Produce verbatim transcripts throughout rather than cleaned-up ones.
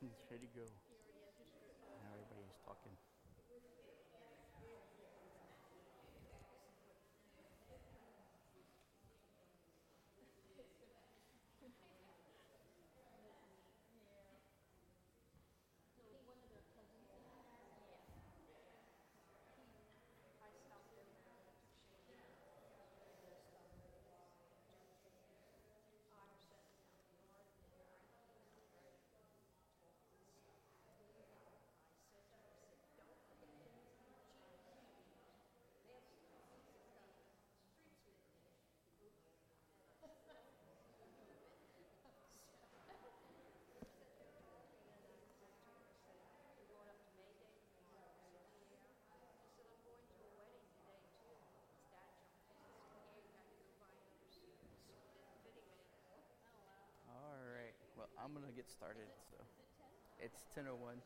It's ready to go. Now everybody's talking. All right. Well, I'm going to get started. So it's ten oh one.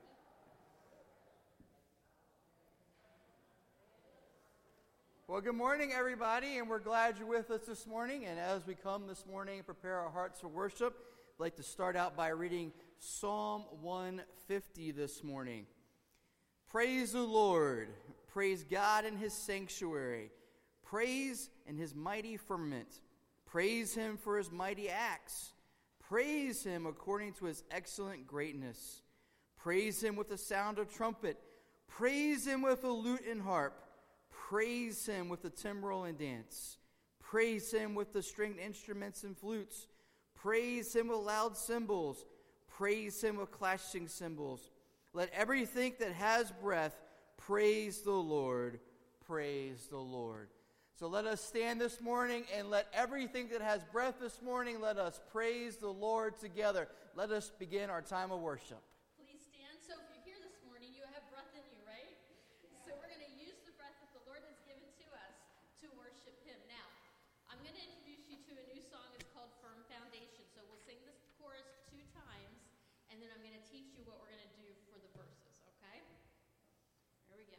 Well, good morning, everybody, and we're glad you're with us this morning. And as we come this morning and prepare our hearts for worship, I'd like to start out by reading Psalm one fifty this morning. Praise the Lord. Praise God in his sanctuary. Praise in his mighty firmament. Praise him for his mighty acts. Praise him according to his excellent greatness. Praise him with the sound of trumpet. Praise him with a lute and harp. Praise him with the timbrel and dance. Praise him with the stringed instruments and flutes. Praise him with loud cymbals. Praise him with clashing cymbals. Let everything that has breath praise the Lord. Praise the Lord. So let us stand this morning, and let everything that has breath this morning, let us praise the Lord together. Let us begin our time of worship. Please stand. So if you're here this morning, you have breath in you, right? So we're going to use the breath that the Lord has given to us to worship him. Now, I'm going to introduce you to a new song. It's called Firm Foundation. So we'll sing this chorus two times, and then I'm going to teach you what we're going to do for the verses, okay? Here we go.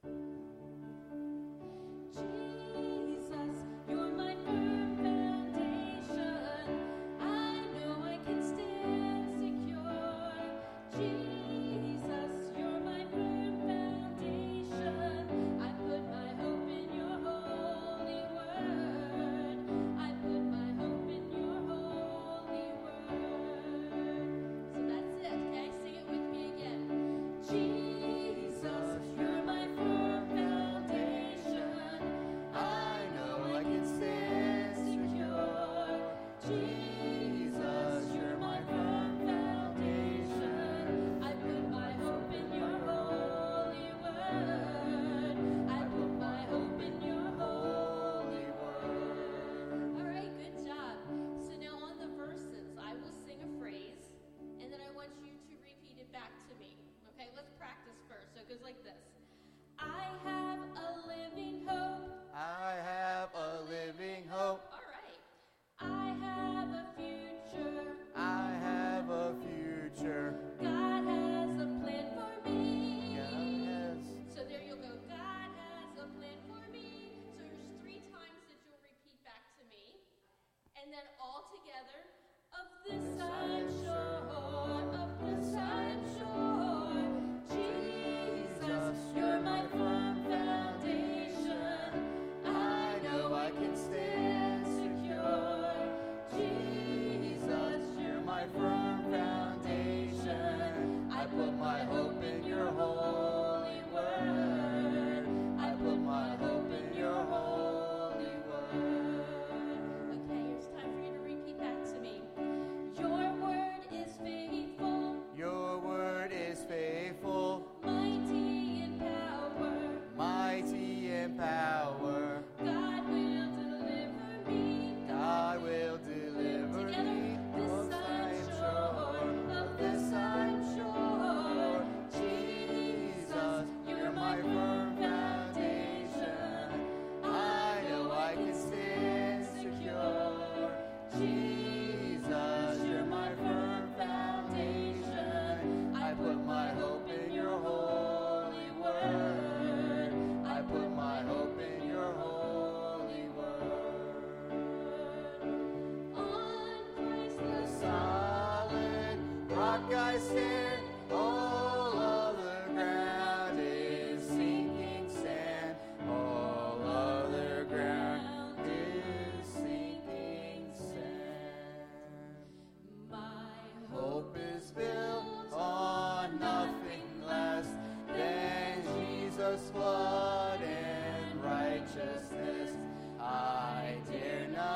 Jesus, you're my firm foundation. I know I can stand secure. Jesus, you're my firm foundation. I put my hope in your holy word. I put my hope in your holy word. So that's it, okay? Sing it with me again. Jesus, you're my firm foundation. I know I can stand secure. Jesus, you're my firm foundation. I put my hope in your holy word. I put my hope in your holy word. All right, good job. So now on the verses, I will sing a phrase, and then I want you to repeat it back to me. Okay, let's practice first. So it goes like this. I have a living hope. I have a living hope. All right. I have a future. I have a future. God has a plan for me. God has. So there you'll go. God has a plan for me. So there's three times that you'll repeat back to me. And then all together. Of this I'm sure. Of this I'm sure. Jesus, you're my firm foundation. I know I can stand secure. Jesus, you're my firm foundation. I put my hope in your holy word. I put my hope in your holy word. Okay, it's time for you to repeat back to me. Your word is faithful. Your word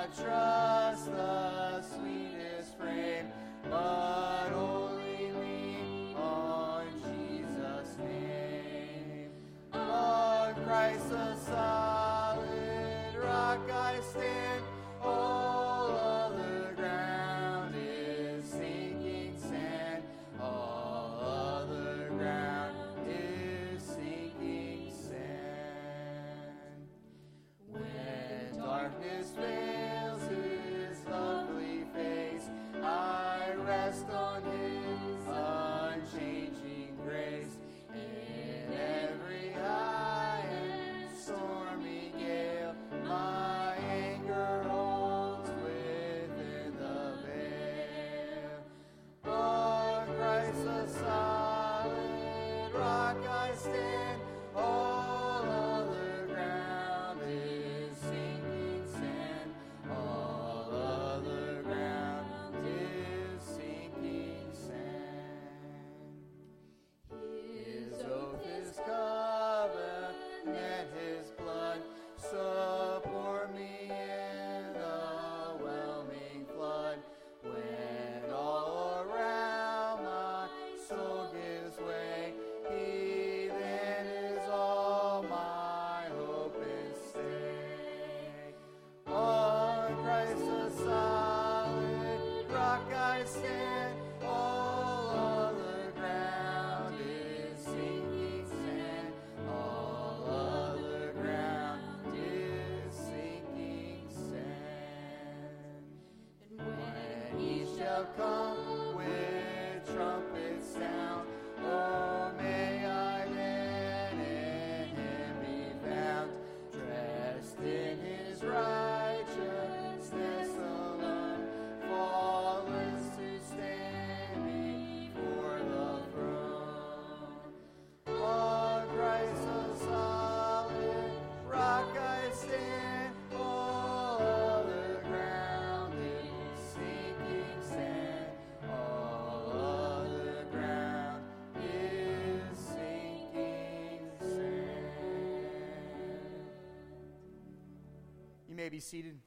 not trust the sweetest frame, but only lean on Jesus' name. On Christ the solid rock I stand, all other ground is sinking sand, all other ground is sinking sand. When darkness veils his lovely face, I rest on his unchanging grace. In every high and stormy gale, my anchor holds within the veil. On Christ the solid rock I stand, all other ground is sinking sand, all other ground is sinking sand. His oath, his covenant, his blood support me in the whelming flood. When all around my soul gives way, he then is all my hope and stay. On Christ the solid rock I stand, all other ground is sinking sand, all other ground is sinking sand. And when he shall come with trumpet sound, oh, may I then in him be found, dressed in his righteousness alone, faultless to stand before the throne. On Christ the solid rock I stand, all other ground is sinking sand, all other ground is sinking sand. You may be seated.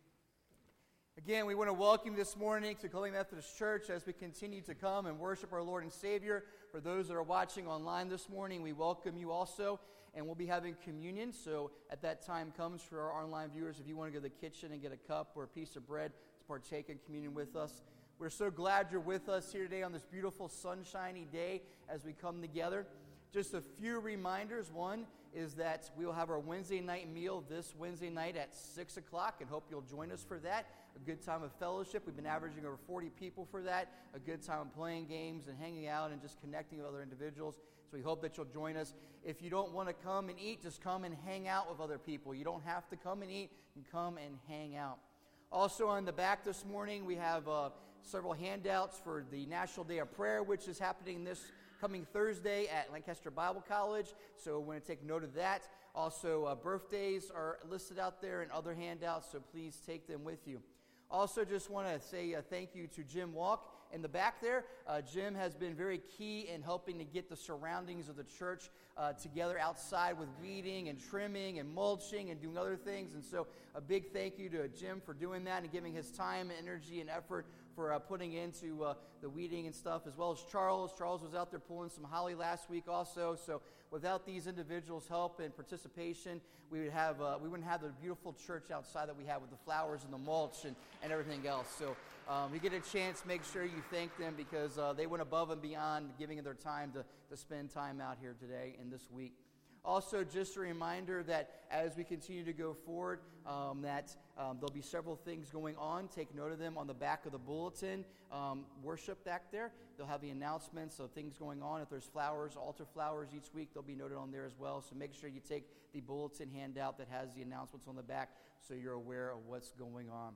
Again, we want to welcome you this morning to Culligan Methodist Church as we continue to come and worship our Lord and Savior. For those that are watching online this morning, we welcome you also, and we'll be having communion. So at that time comes for our online viewers, if you want to go to the kitchen and get a cup or a piece of bread to partake in communion with us. We're so glad you're with us here today on this beautiful sunshiny day as we come together. Just a few reminders. One is that we will have our Wednesday night meal this Wednesday night at six o'clock, and hope you'll join us for that. A good time of fellowship. We've been averaging over forty people for that. A good time of playing games and hanging out and just connecting with other individuals. So we hope that you'll join us. If you don't want to come and eat, just come and hang out with other people. You don't have to come and eat. You can come and hang out. Also on the back this morning, we have uh, several handouts for the National Day of Prayer, which is happening this coming Thursday at Lancaster Bible College. So we want to take note of that. Also, uh, birthdays are listed out there and other handouts, so please take them with you. Also, just want to say uh, thank you to Jim Walk in the back there. Uh, Jim has been very key in helping to get the surroundings of the church uh, together outside with weeding and trimming and mulching and doing other things. And so a big thank you to Jim for doing that and giving his time, energy, and effort for uh, putting into uh, the weeding and stuff, as well as Charles. Charles was out there pulling some holly last week also. So without these individuals' help and participation, we would have uh, we wouldn't have the beautiful church outside that we have with the flowers and the mulch and, and everything else. So um, you get a chance, make sure you thank them because uh, they went above and beyond giving their time to, to spend time out here today and this week. Also, just a reminder that as we continue to go forward, um, that um, there'll be several things going on. Take note of them on the back of the bulletin. Um, worship back there. They'll have the announcements of things going on. If there's flowers, altar flowers each week, they'll be noted on there as well. So make sure you take the bulletin handout that has the announcements on the back so you're aware of what's going on.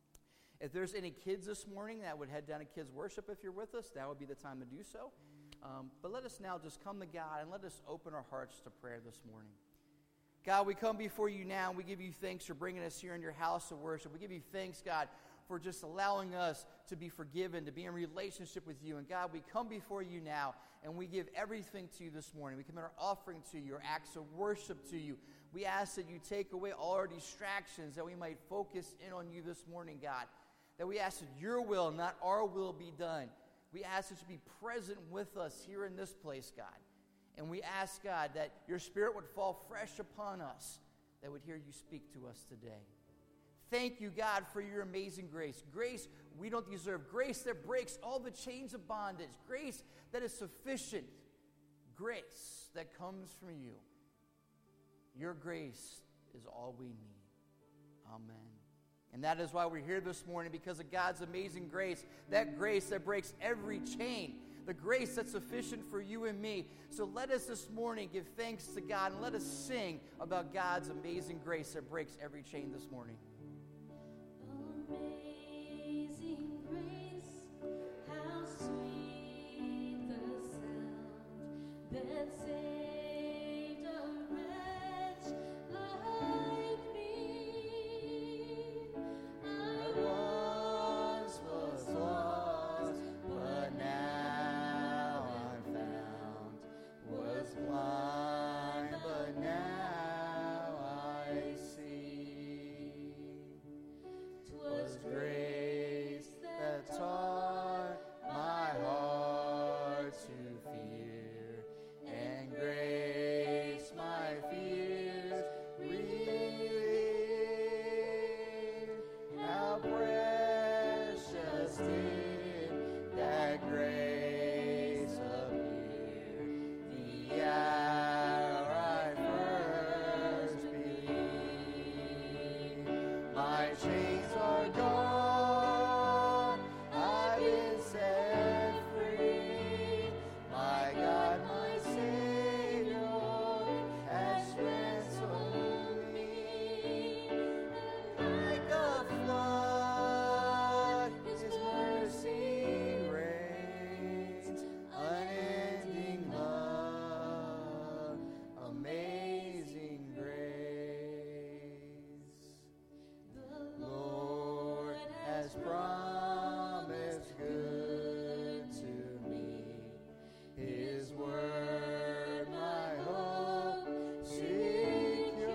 If there's any kids this morning that would head down to kids worship if you're with us, that would be the time to do so. Um, but let us now just come to God and let us open our hearts to prayer this morning. God, we come before you now and we give you thanks for bringing us here in your house of worship. We give you thanks, God, for just allowing us to be forgiven, to be in relationship with you. And God, we come before you now and we give everything to you this morning. We commit our offering to you, our acts of worship to you. We ask that you take away all our distractions, that we might focus in on you this morning, God. That we ask that your will, not our will, be done. We ask that you be present with us here in this place, God. And we ask, God, that your Spirit would fall fresh upon us, that would hear you speak to us today. Thank you, God, for your amazing grace. Grace we don't deserve. Grace that breaks all the chains of bondage. Grace that is sufficient. Grace that comes from you. Your grace is all we need. Amen. And that is why we're here this morning, because of God's amazing grace. That grace that breaks every chain. The grace that's sufficient for you and me. So let us this morning give thanks to God, and let us sing about God's amazing grace that breaks every chain this morning. Amazing grace, how sweet the sound that saved a wretch like me. I once was lost, but now I'm found. Was blind, but now I see. 'Twas grace that taught my heart to fear, and grace my fears relieved. How precious did that grace appear, the hour I first believed. My chains are gone, I've been set free. My God, my Savior, has ransomed me. Like a flood, His mercy reigns, unending love, amazing grace. The Lord has promised good to me. His word my hope secures.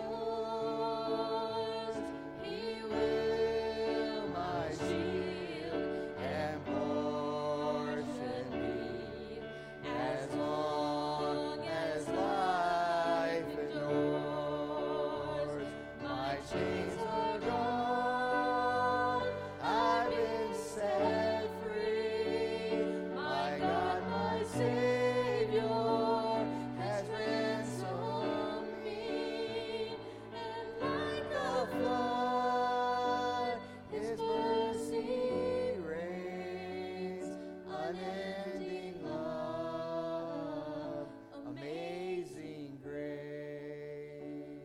He will my shield and portion be, as long as life endures. My chains are gone, I've been set free. My God, my Savior, has ransomed me. And like a flood, His mercy reigns, unending love, amazing grace.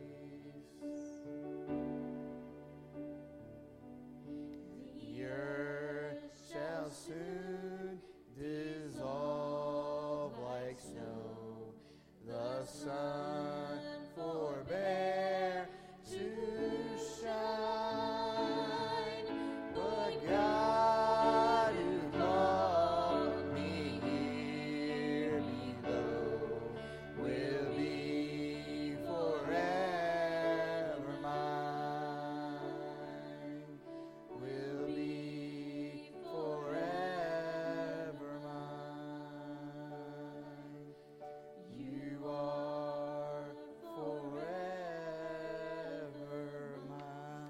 The earth shall soon dissolve like snow. The sun forbear to shine. But God who called me here below will be forever mine. Will be forever mine. You are forever mine.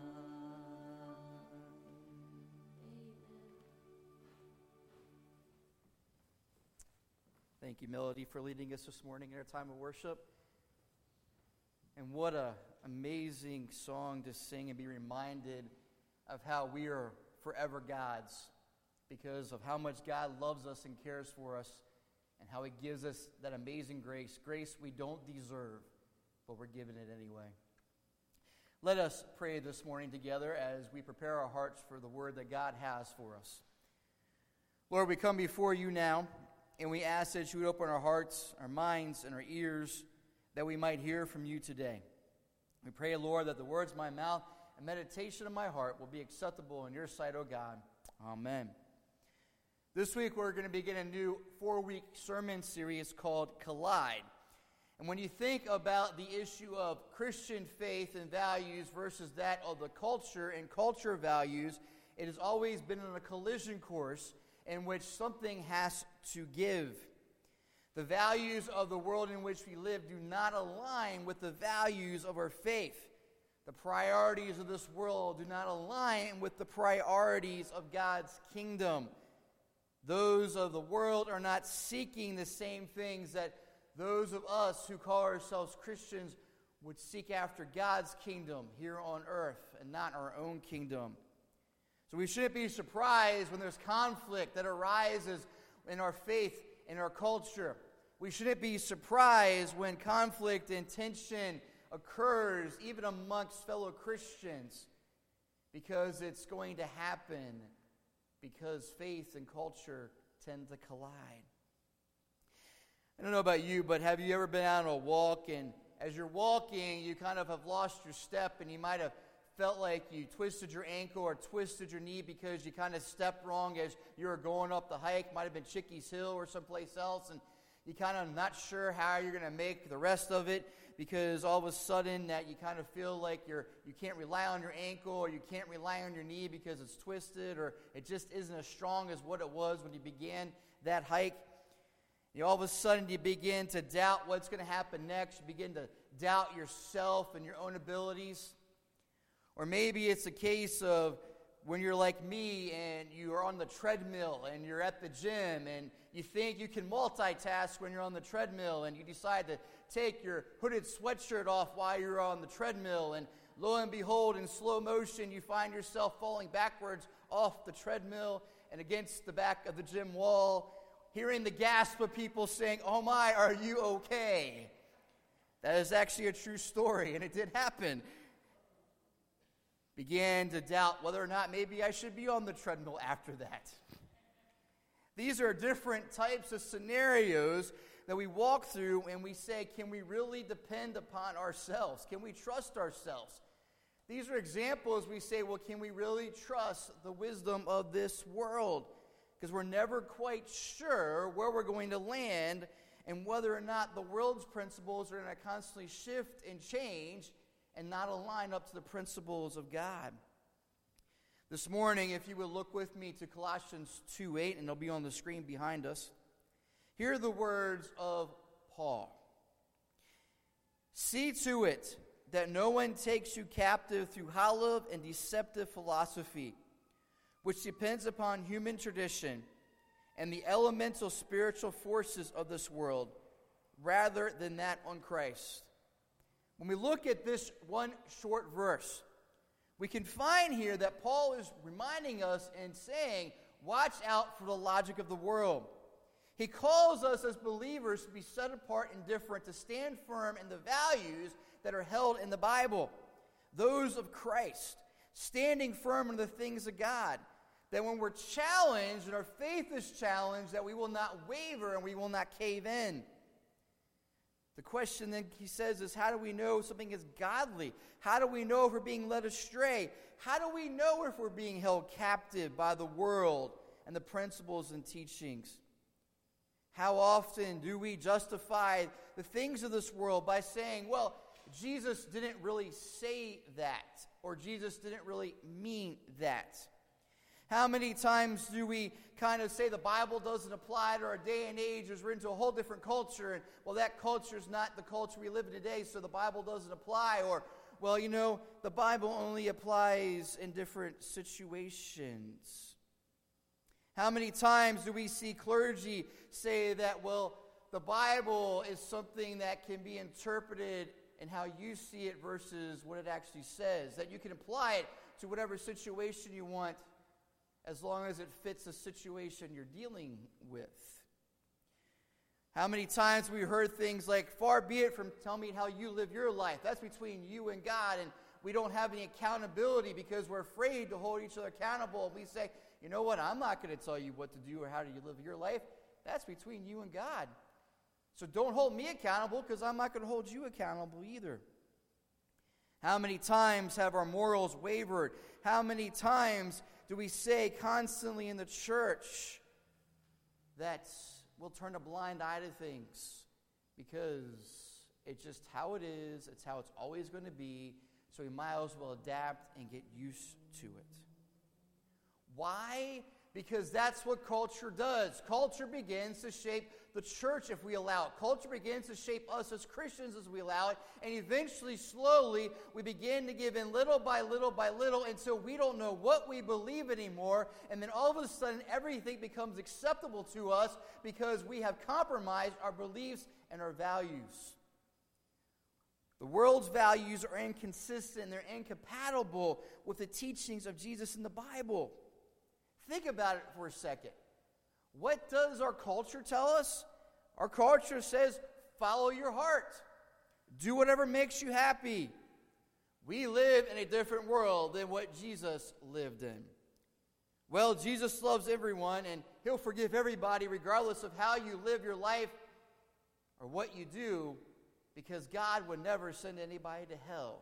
Thank you, Melody, for leading us this morning in our time of worship. And what an amazing song to sing and be reminded of how we are forever God's, because of how much God loves us and cares for us, and how He gives us that amazing grace, grace we don't deserve, but we're given it anyway. Let us pray this morning together as we prepare our hearts for the word that God has for us. Lord, we come before you now, and we ask that you would open our hearts, our minds, and our ears, that we might hear from you today. We pray, Lord, that the words of my mouth and meditation of my heart will be acceptable in your sight, O God. Amen. This week we're going to begin a new four-week sermon series called Collide. And when you think about the issue of Christian faith and values versus that of the culture and culture values, it has always been on a collision course in which something has to give. The values of the world in which we live do not align with the values of our faith. The priorities of this world do not align with the priorities of God's kingdom. Those of the world are not seeking the same things that those of us who call ourselves Christians would seek after God's kingdom here on earth and not our own kingdom. So we shouldn't be surprised when there's conflict that arises in our faith, in our culture. We shouldn't be surprised when conflict and tension occurs even amongst fellow Christians, because it's going to happen because faith and culture tend to collide. I don't know about you, but have you ever been out on a walk, and as you're walking, you kind of have lost your step, and you might have felt like you twisted your ankle or twisted your knee because you kind of stepped wrong as you were going up the hike. Might have been Chickies Hill or someplace else, and you kind of not sure how you're going to make the rest of it, because all of a sudden that you kind of feel like you're you can't rely on your ankle, or you can't rely on your knee because it's twisted, or it just isn't as strong as what it was when you began that hike. You all of a sudden you begin to doubt what's going to happen next. You begin to doubt yourself and your own abilities. Or maybe it's a case of when you're like me and you are on the treadmill and you're at the gym and you think you can multitask when you're on the treadmill, and you decide to take your hooded sweatshirt off while you're on the treadmill, and lo and behold, in slow motion, you find yourself falling backwards off the treadmill and against the back of the gym wall, hearing the gasp of people saying, "Oh my, are you okay?" That is actually a true story, and it did happen. Began to doubt whether or not maybe I should be on the treadmill after that. These are different types of scenarios that we walk through, and we say, can we really depend upon ourselves? Can we trust ourselves? These are examples we say, well, can we really trust the wisdom of this world? Because we're never quite sure where we're going to land and whether or not the world's principles are going to constantly shift and change and not align up to the principles of God. This morning, if you would look with me to Colossians two eight, and it'll be on the screen behind us. Here are the words of Paul. "See to it that no one takes you captive through hollow and deceptive philosophy, which depends upon human tradition and the elemental spiritual forces of this world, rather than that on Christ." When we look at this one short verse, we can find here that Paul is reminding us and saying, watch out for the logic of the world. He calls us as believers to be set apart and different, to stand firm in the values that are held in the Bible, those of Christ, standing firm in the things of God. That when we're challenged and our faith is challenged, that we will not waver and we will not cave in. The question then he says is, how do we know something is godly? How do we know if we're being led astray? How do we know if we're being held captive by the world and the principles and teachings? How often do we justify the things of this world by saying, well, Jesus didn't really say that, or Jesus didn't really mean that? How many times do we kind of say the Bible doesn't apply to our day and age, as we're into a whole different culture, and, well, that culture is not the culture we live in today, so the Bible doesn't apply, or, well, you know, the Bible only applies in different situations. How many times do we see clergy say that, well, the Bible is something that can be interpreted in how you see it versus what it actually says, that you can apply it to whatever situation you want, as long as it fits the situation you're dealing with? How many times we heard things like, far be it from telling me how you live your life. That's between you and God, and we don't have any accountability because we're afraid to hold each other accountable. And we say, you know what, I'm not going to tell you what to do or how to live your life. That's between you and God. So don't hold me accountable, because I'm not going to hold you accountable either. How many times have our morals wavered? How many times do we say constantly in the church that we'll turn a blind eye to things because It's just how it is. It's how it's always going to be. So we might as well adapt and get used to it. Why? Because that's what culture does. Culture begins to shape the church if we allow it. Culture begins to shape us as Christians as we allow it. And eventually, slowly, we begin to give in little by little by little until we don't know what we believe anymore. And then all of a sudden, everything becomes acceptable to us because we have compromised our beliefs and our values. The world's values are inconsistent. They're incompatible with the teachings of Jesus in the Bible. Think about it for a second. What does our culture tell us? Our culture says, follow your heart. Do whatever makes you happy. We live in a different world than what Jesus lived in. Well, Jesus loves everyone, and he'll forgive everybody regardless of how you live your life or what you do, because God would never send anybody to hell.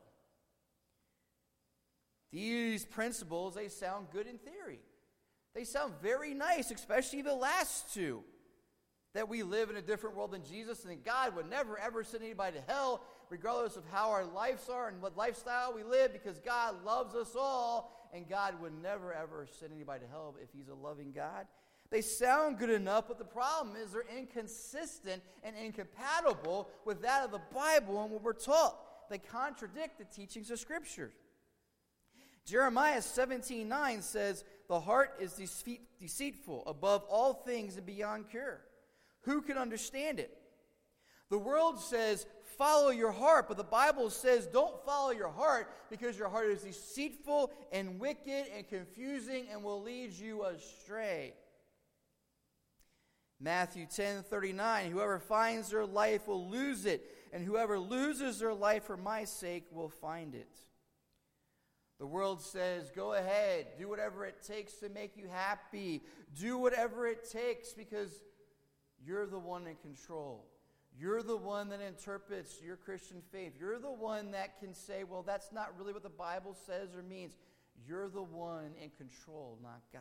These principles, they sound good in theory. They sound very nice, especially the last two. That we live in a different world than Jesus, and that God would never, ever send anybody to hell, regardless of how our lives are and what lifestyle we live, because God loves us all, and God would never, ever send anybody to hell if he's a loving God. They sound good enough, but the problem is they're inconsistent and incompatible with that of the Bible and what we're taught. They contradict the teachings of Scripture. Jeremiah seventeen nine says, the heart is deceitful above all things and beyond cure. Who can understand it? The world says, follow your heart, but the Bible says, don't follow your heart because your heart is deceitful and wicked and confusing and will lead you astray. Matthew ten thirty-nine, whoever finds their life will lose it, and whoever loses their life for my sake will find it. The world says, go ahead, do whatever it takes to make you happy. Do whatever it takes because you're the one in control. You're the one that interprets your Christian faith. You're the one that can say, well, that's not really what the Bible says or means. You're the one in control, not God.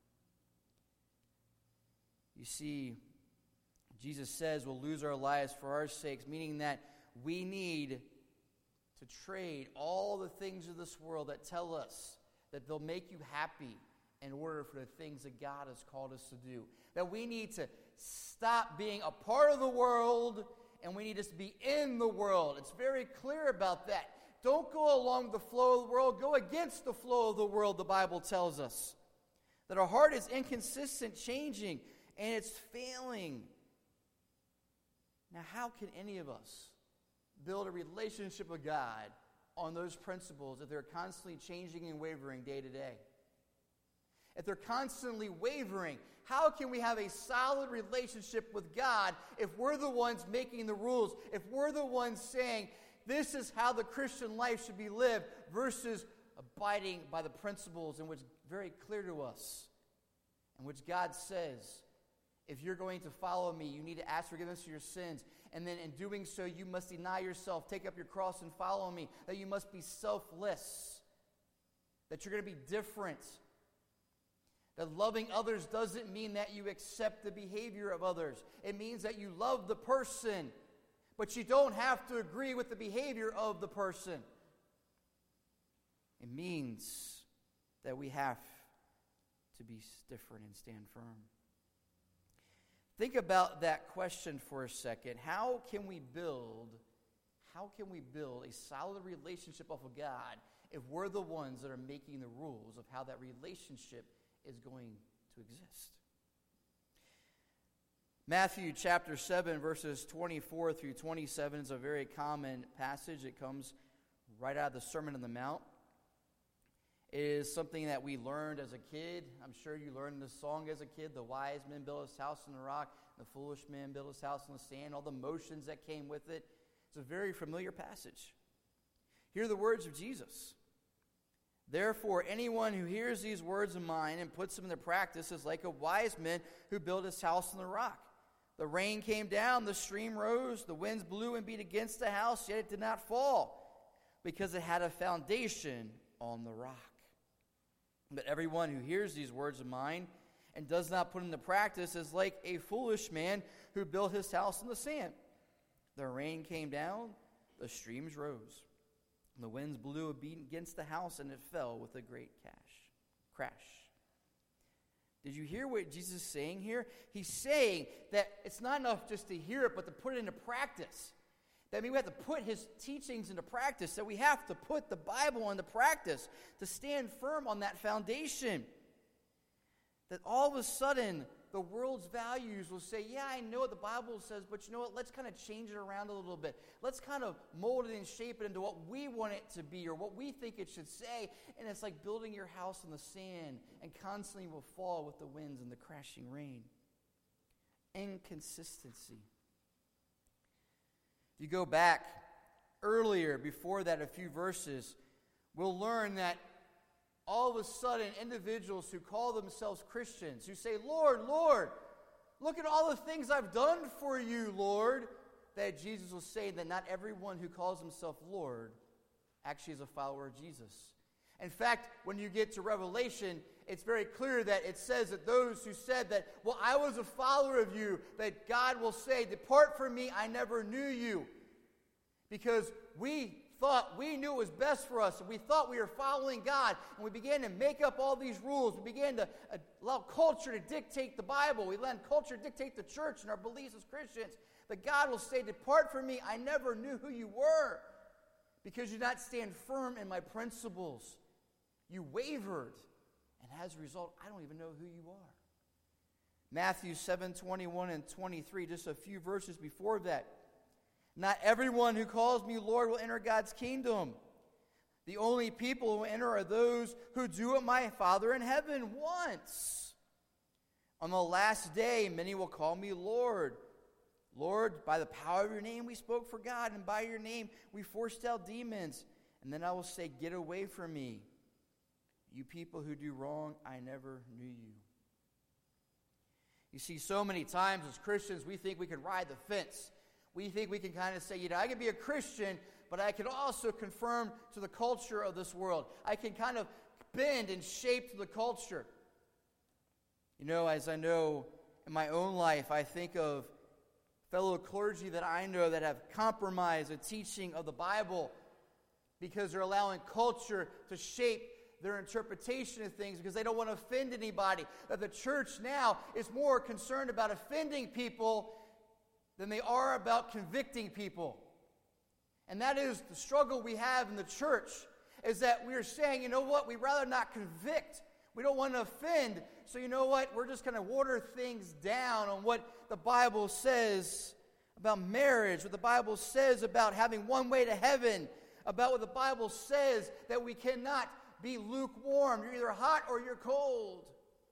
You see, Jesus says we'll lose our lives for our sakes, meaning that we need to trade all the things of this world that tell us that they'll make you happy in order for the things that God has called us to do. That we need to stop being a part of the world and we need to be in the world. It's very clear about that. Don't go along the flow of the world. Go against the flow of the world, the Bible tells us. That our heart is inconsistent, changing, and it's failing. Now, how can any of us build a relationship with God on those principles if they're constantly changing and wavering day to day? If they're constantly wavering, how can we have a solid relationship with God if we're the ones making the rules, if we're the ones saying, this is how the Christian life should be lived, versus abiding by the principles in which very clear to us, in which God says, if you're going to follow me, you need to ask forgiveness for your sins. And then in doing so, you must deny yourself, take up your cross and follow me. That you must be selfless. That you're going to be different. That loving others doesn't mean that you accept the behavior of others. It means that you love the person, but you don't have to agree with the behavior of the person. It means that we have to be different and stand firm. Think about that question for a second. How can we build, how can we build a solid relationship with God if we're the ones that are making the rules of how that relationship is going to exist? Matthew chapter seven, verses twenty-four through twenty-seven is a very common passage. It comes right out of the Sermon on the Mount. It is something that we learned as a kid. I'm sure you learned this song as a kid. The wise man built his house on the rock. The foolish man built his house on the sand. All the motions that came with it. It's a very familiar passage. Hear the words of Jesus. Therefore, anyone who hears these words of mine and puts them into practice is like a wise man who built his house on the rock. The rain came down, the stream rose, the winds blew and beat against the house, yet it did not fall, because it had a foundation on the rock. But everyone who hears these words of mine and does not put into practice is like a foolish man who built his house on the sand. The rain came down, the streams rose. And the winds blew against the house, and it fell with a great cash, crash. Did you hear what Jesus is saying here? He's saying that it's not enough just to hear it, but to put it into practice. That means we have to put his teachings into practice. That we have to put the Bible into practice to stand firm on that foundation. That all of a sudden, the world's values will say, yeah, I know what the Bible says, but you know what? Let's kind of change it around a little bit. Let's kind of mold it and shape it into what we want it to be or what we think it should say. And it's like building your house on the sand and constantly will fall with the winds and the crashing rain. Inconsistency. If you go back earlier, before that, a few verses, we'll learn that all of a sudden, individuals who call themselves Christians, who say, Lord, Lord, look at all the things I've done for you, Lord, that Jesus will say that not everyone who calls himself Lord actually is a follower of Jesus. In fact, when you get to Revelation, it's very clear that it says that those who said that, well, I was a follower of you, that God will say, depart from me, I never knew you. Because we thought we knew it was best for us, and we thought we were following God, and we began to make up all these rules. We began to uh, allow culture to dictate the Bible. We let culture dictate the church and our beliefs as Christians. That God will say, depart from me, I never knew who you were, because you did not stand firm in my principles. You wavered, and as a result, I don't even know who you are. Matthew seven, twenty-one and twenty-three, just a few verses before that. Not everyone who calls me Lord will enter God's kingdom. The only people who enter are those who do what my Father in heaven wants. On the last day, many will call me Lord. Lord, by the power of your name we spoke for God, and by your name we forced out demons. And then I will say, get away from me. You people who do wrong, I never knew you. You see, so many times as Christians, we think we can ride the fence. We think we can kind of say, you know, I can be a Christian, but I can also conform to the culture of this world. I can kind of bend and shape to the culture. You know, as I know in my own life, I think of fellow clergy that I know that have compromised the teaching of the Bible because they're allowing culture to shape their interpretation of things because they don't want to offend anybody. That the church now is more concerned about offending people than they are about convicting people. And that is the struggle we have in the church, is that we are saying, you know what, we'd rather not convict. We don't want to offend. So you know what, we're just going to water things down on what the Bible says about marriage, what the Bible says about having one way to heaven, about what the Bible says that we cannot be lukewarm. You're either hot or you're cold.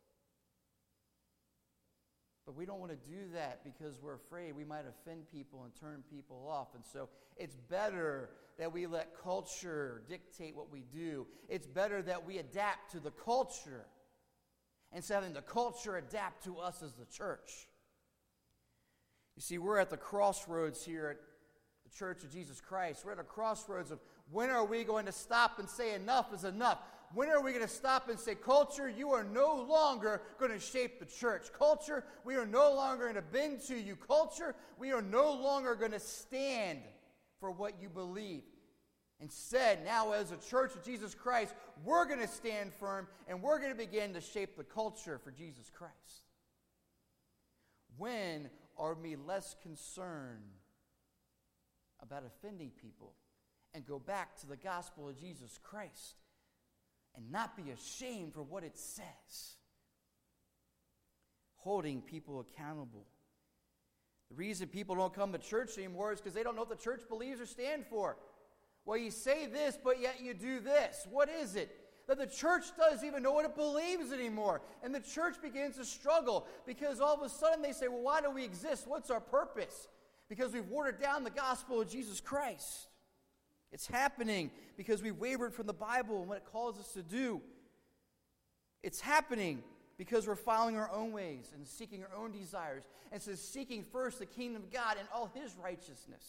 But we don't want to do that because we're afraid we might offend people and turn people off. And so it's better that we let culture dictate what we do. It's better that we adapt to the culture instead of having the culture adapt to us as the church. You see, we're at the crossroads here at the Church of Jesus Christ. We're at a crossroads of when are we going to stop and say enough is enough? When are we going to stop and say, culture, you are no longer going to shape the church. Culture, we are no longer going to bend to you. Culture, we are no longer going to stand for what you believe. Instead, now as a Church of Jesus Christ, we're going to stand firm and we're going to begin to shape the culture for Jesus Christ. When are we less concerned about offending people and go back to the gospel of Jesus Christ and not be ashamed for what it says? Holding people accountable. The reason people don't come to church anymore is because they don't know what the church believes or stand for. Well, you say this, but yet you do this. What is it? That the church doesn't even know what it believes anymore. And the church begins to struggle because all of a sudden they say, well, why do we exist? What's our purpose? Because we've watered down the gospel of Jesus Christ. It's happening because we wavered from the Bible and what it calls us to do. It's happening because we're following our own ways and seeking our own desires. And so seeking first the kingdom of God and all his righteousness.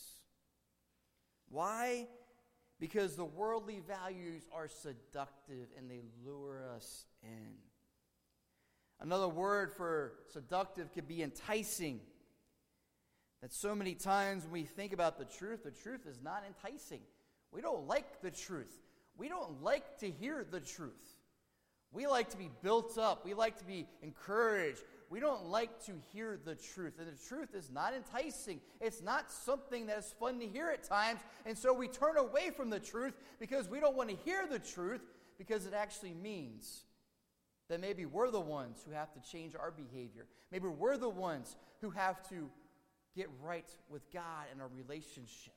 Why? Because the worldly values are seductive and they lure us in. Another word for seductive could be enticing. That so many times when we think about the truth, the truth is not enticing. We don't like the truth. We don't like to hear the truth. We like to be built up. We like to be encouraged. We don't like to hear the truth. And the truth is not enticing. It's not something that is fun to hear at times. And so we turn away from the truth because we don't want to hear the truth, because it actually means that maybe we're the ones who have to change our behavior. Maybe we're the ones who have to get right with God in our relationship.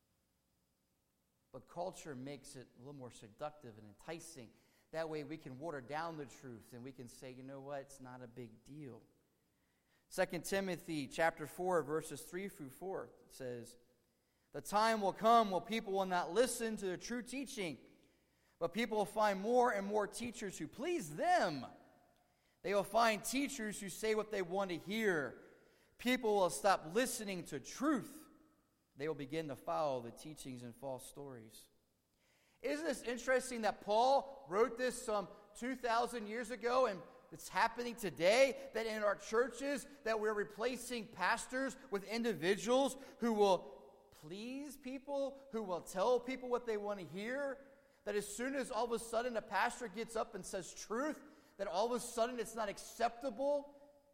But culture makes it a little more seductive and enticing. That way we can water down the truth and we can say, you know what, it's not a big deal. Second Timothy chapter four, verses three through four says, "The time will come when people will not listen to the true teaching, but people will find more and more teachers who please them. They will find teachers who say what they want to hear. People will stop listening to truth. They will begin to follow the teachings and false stories." Isn't this interesting that Paul wrote this some two thousand years ago, and it's happening today, that in our churches that we're replacing pastors with individuals who will please people, who will tell people what they want to hear? That as soon as all of a sudden a pastor gets up and says truth, that all of a sudden it's not acceptable?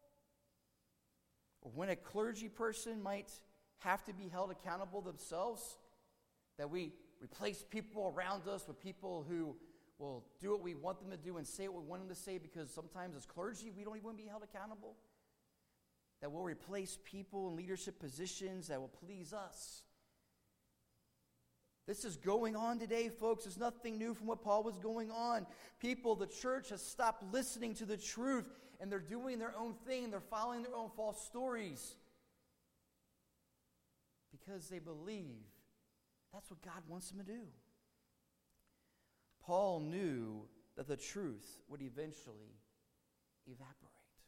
Or when a clergy person might have to be held accountable themselves, that we replace people around us with people who will do what we want them to do and say what we want them to say, because sometimes as clergy we don't even want to be held accountable. That we'll replace people in leadership positions that will please us. This is going on today, folks. There's nothing new from what Paul was going on. People, the church has stopped listening to the truth, and they're doing their own thing. They're following their own false stories because they believe that's what God wants them to do. Paul knew that the truth would eventually evaporate.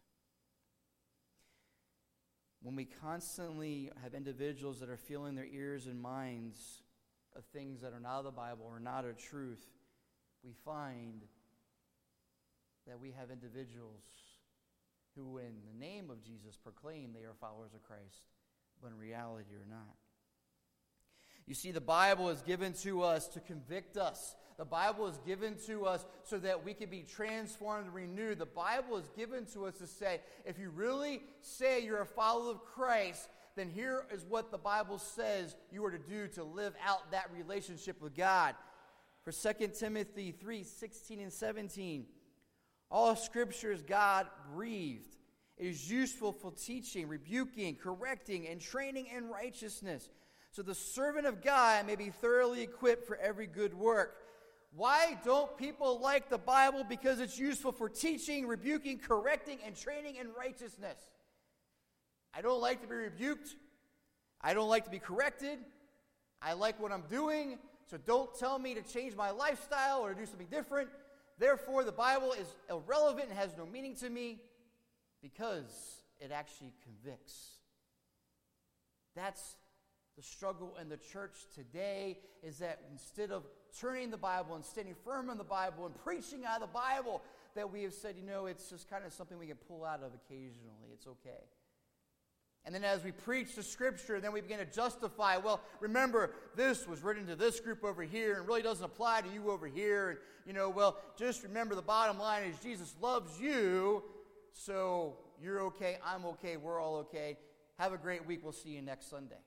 When we constantly have individuals that are filling their ears and minds of things that are not of the Bible or not of truth, we find that we have individuals who in the name of Jesus proclaim they are followers of Christ, but in reality are not. You see, the Bible is given to us to convict us. The Bible is given to us so that we can be transformed and renewed. The Bible is given to us to say, if you really say you're a follower of Christ, then here is what the Bible says you are to do to live out that relationship with God. For Second Timothy three, sixteen and seventeen, all Scripture is God-breathed. It is useful for teaching, rebuking, correcting, and training in righteousness, so the servant of God may be thoroughly equipped for every good work. Why don't people like the Bible? Because it's useful for teaching, rebuking, correcting, and training in righteousness. I don't like to be rebuked. I don't like to be corrected. I like what I'm doing, so don't tell me to change my lifestyle or do something different. Therefore, the Bible is irrelevant and has no meaning to me because it actually convicts. That's the struggle in the church today, is that instead of turning the Bible and standing firm in the Bible and preaching out of the Bible, that we have said, you know, it's just kind of something we can pull out of occasionally. It's okay. And then as we preach the Scripture, then we begin to justify, well, remember, this was written to this group over here and really doesn't apply to you over here. And, you know, well, just remember the bottom line is Jesus loves you, so you're okay, I'm okay, we're all okay. Have a great week. We'll see you next Sunday.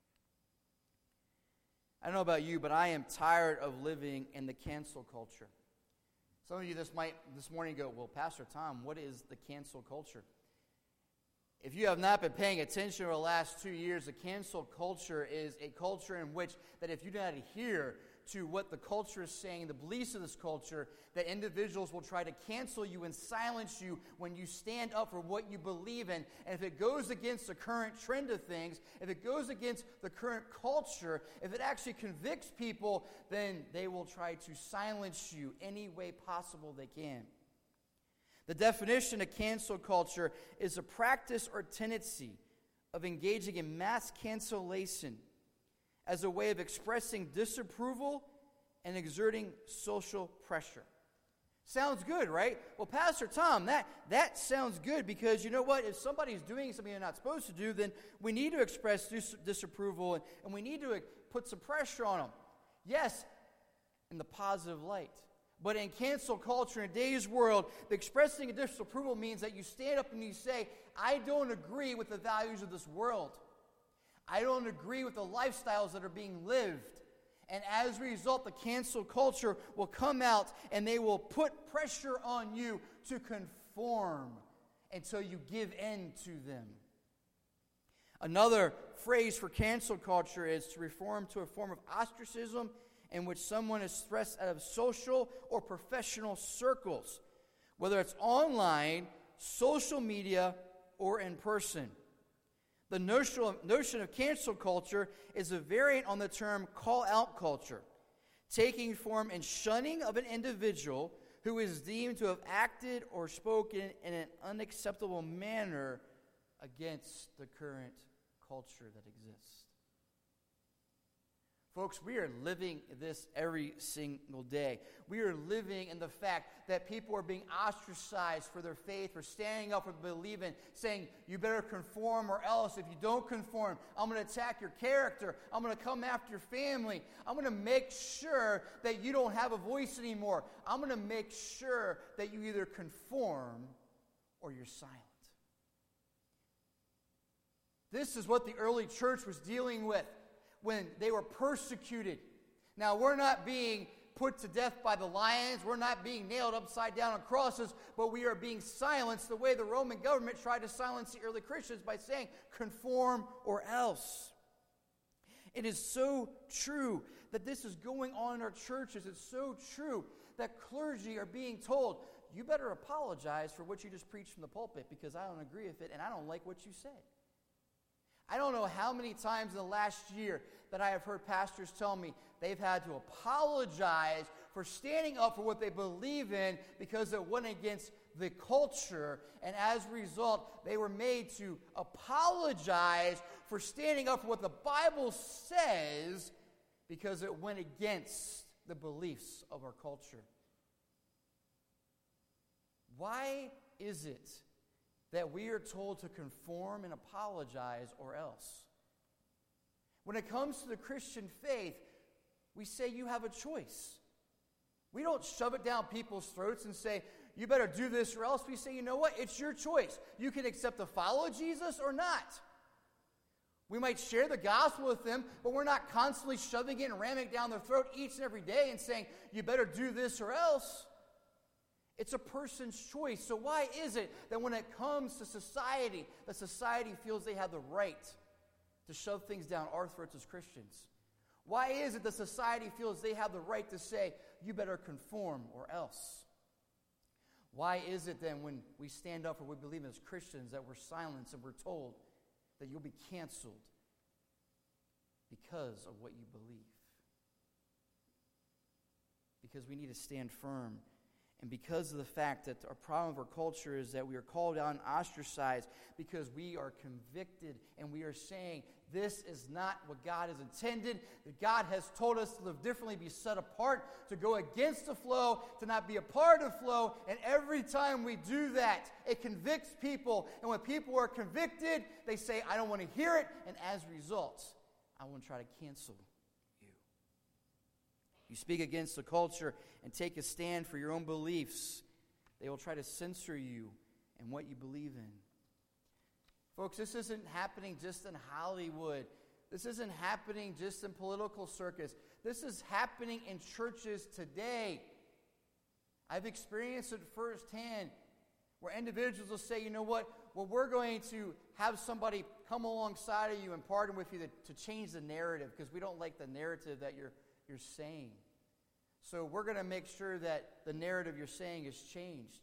I don't know about you, but I am tired of living in the cancel culture. Some of you this might this morning go, well, Pastor Tom, what is the cancel culture? If you have not been paying attention over the last two years, the cancel culture is a culture in which that if you do not adhere to what the culture is saying, the beliefs of this culture, that individuals will try to cancel you and silence you when you stand up for what you believe in. And if it goes against the current trend of things, if it goes against the current culture, if it actually convicts people, then they will try to silence you any way possible they can. The definition of cancel culture is a practice or tendency of engaging in mass cancellation as a way of expressing disapproval and exerting social pressure. Sounds good, right? Well, Pastor Tom, that, that sounds good because you know what? If somebody's doing something they're not supposed to do, then we need to express dis- disapproval and, and we need to uh, put some pressure on them. Yes, in the positive light. But in cancel culture, in today's world, the expressing a disapproval means that you stand up and you say, I don't agree with the values of this world. I don't agree with the lifestyles that are being lived. And as a result, the cancel culture will come out and they will put pressure on you to conform until you give in to them. Another phrase for cancel culture is to reform to a form of ostracism in which someone is thrust out of social or professional circles, whether it's online, social media, or in person. The notion of, notion of cancel culture is a variant on the term call-out culture, taking form in shunning of an individual who is deemed to have acted or spoken in an unacceptable manner against the current culture that exists. Folks, we are living this every single day. We are living in the fact that people are being ostracized for their faith, for standing up for believing, saying, you better conform or else. If you don't conform, I'm going to attack your character. I'm going to come after your family. I'm going to make sure that you don't have a voice anymore. I'm going to make sure that you either conform or you're silent. This is what the early church was dealing with when they were persecuted. Now, we're not being put to death by the lions. We're not being nailed upside down on crosses, but we are being silenced the way the Roman government tried to silence the early Christians by saying, conform or else. It is so true that this is going on in our churches. It's so true that clergy are being told, you better apologize for what you just preached from the pulpit because I don't agree with it and I don't like what you said. I don't know how many times in the last year that I have heard pastors tell me they've had to apologize for standing up for what they believe in because it went against the culture, and as a result, they were made to apologize for standing up for what the Bible says because it went against the beliefs of our culture. Why is it that we are told to conform and apologize or else? When it comes to the Christian faith, we say you have a choice. We don't shove it down people's throats and say, you better do this or else. We say, you know what? It's your choice. You can accept to follow Jesus or not. We might share the gospel with them, but we're not constantly shoving it and ramming it down their throat each and every day and saying, you better do this or else. It's a person's choice. So why is it that when it comes to society, the society feels they have the right to shove things down our throats as Christians? Why is it that society feels they have the right to say, you better conform or else? Why is it then when we stand up for what we believe in as Christians that we're silenced and we're told that you'll be canceled because of what you believe? Because we need to stand firm. And because of the fact that our problem of our culture is that we are called out and ostracized because we are convicted and we are saying this is not what God has intended, that God has told us to live differently, be set apart, to go against the flow, to not be a part of flow. And every time we do that, it convicts people. And when people are convicted, they say, I don't want to hear it. And as a result, I want to try to cancel you. You speak against the culture and take a stand for your own beliefs, they will try to censor you and what you believe in. Folks, this isn't happening just in Hollywood. This isn't happening just in political circus. This is happening in churches today. I've experienced it firsthand where individuals will say, you know what, well, we're going to have somebody come alongside of you and partner with you to, to change the narrative because we don't like the narrative that you're, you're saying. So we're going to make sure that the narrative you're saying is changed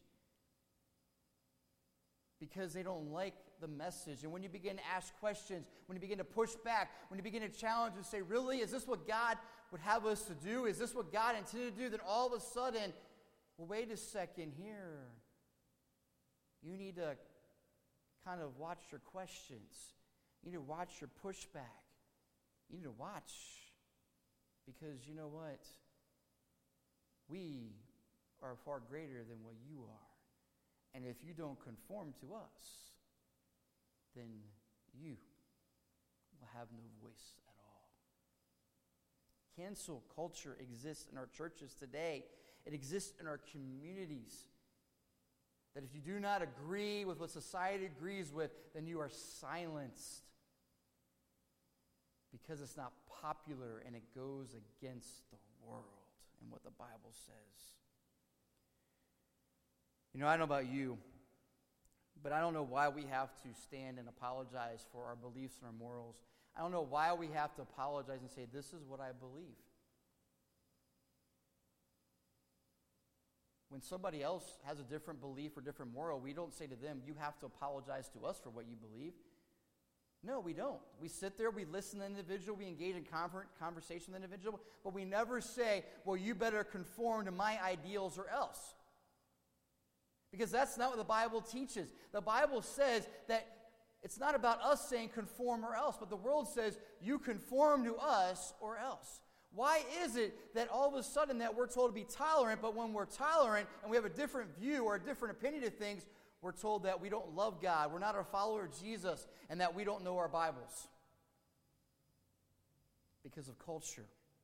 because they don't like the message. And when you begin to ask questions, when you begin to push back, when you begin to challenge and say, really, is this what God would have us to do? Is this what God intended to do? Then all of a sudden, well, wait a second here. You need to kind of watch your questions. You need to watch your pushback. You need to watch because you know what? We are far greater than what you are. And if you don't conform to us, then you will have no voice at all. Cancel culture exists in our churches today. It exists in our communities. That if you do not agree with what society agrees with, then you are silenced. Because it's not popular and it goes against the world and what the Bible says. You know, I don't know about you, but I don't know why we have to stand and apologize for our beliefs and our morals. I don't know why we have to apologize and say, this is what I believe. When somebody else has a different belief or different moral, we don't say to them, you have to apologize to us for what you believe. No, we don't. We sit there, we listen to the individual, we engage in conversation with the individual, but we never say, well, you better conform to my ideals or else. Because that's not what the Bible teaches. The Bible says that it's not about us saying conform or else, but the world says you conform to us or else. Why is it that all of a sudden that we're told to be tolerant, but when we're tolerant and we have a different view or a different opinion of things, we're told that we don't love God, we're not a follower of Jesus, and that we don't know our Bibles? Because of culture.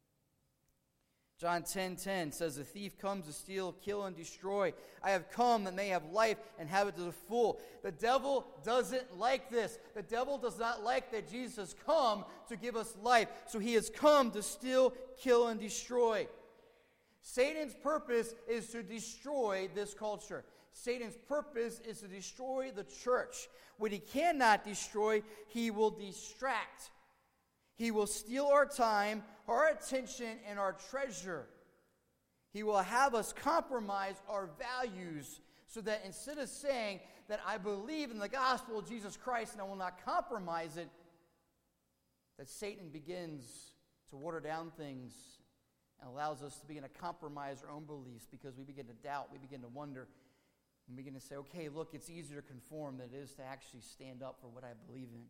John ten ten says, the thief comes to steal, kill, and destroy. I have come that they have life and have it to the full. The devil doesn't like this. The devil does not like that Jesus has come to give us life. So he has come to steal, kill, and destroy. Satan's purpose is to destroy this culture. Satan's purpose is to destroy the church. What he cannot destroy, he will distract. He will steal our time, our attention, and our treasure. He will have us compromise our values so that instead of saying that I believe in the gospel of Jesus Christ and I will not compromise it, that Satan begins to water down things and allows us to begin to compromise our own beliefs because we begin to doubt, we begin to wonder, and we begin to say, okay, look, it's easier to conform than it is to actually stand up for what I believe in.